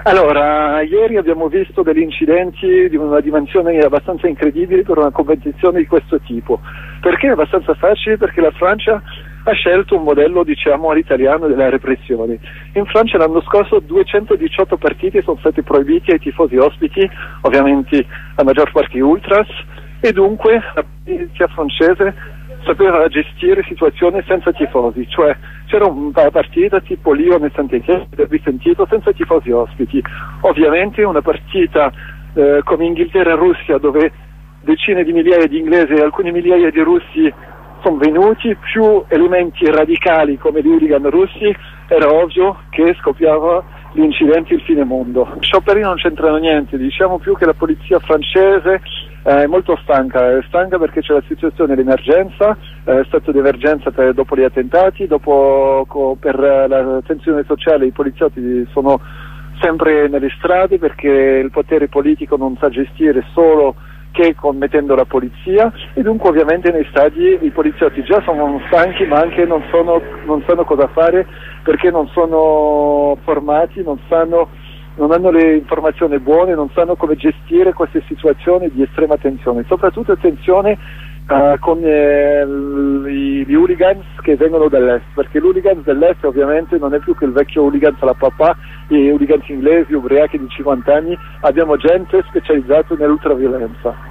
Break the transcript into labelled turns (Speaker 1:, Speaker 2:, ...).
Speaker 1: Allora, ieri abbiamo visto degli incidenti di una dimensione abbastanza incredibile per una competizione di questo tipo. Perché è abbastanza facile? Perché la Francia ha scelto un modello, diciamo, all'italiano della repressione. In Francia l'anno scorso 218 partiti sono stati proibiti ai tifosi ospiti, ovviamente la maggior parte ultras, e dunque la polizia francese sapeva gestire situazioni senza tifosi, cioè c'era una partita tipo Lione-Saint-Étienne, l'abbi sentito, senza tifosi ospiti. Ovviamente una partita come Inghilterra-Russia, dove decine di migliaia di inglesi e alcune migliaia di russi sono venuti, più elementi radicali come gli hooligan russi, era ovvio che scoppiava l'incidente il fine mondo. Scioperi non c'entrano niente, diciamo più che la polizia francese è molto stanca, è stanca perché c'è la situazione di emergenza, stato di emergenza dopo gli attentati, per la tensione sociale i poliziotti sono sempre nelle strade perché il potere politico non sa gestire solo che mettendo la polizia, e dunque ovviamente nei stadi i poliziotti già sono stanchi ma anche non sanno cosa fare perché non sono formati, non hanno le informazioni buone, non sanno come gestire queste situazioni di estrema tensione, soprattutto tensione con gli hooligans che vengono dall'est, perché l'hooligans dell'est ovviamente non è più che il vecchio hooligans alla papà, gli hooligans inglesi, ubriachi di 50 anni, abbiamo gente specializzata nell'ultraviolenza.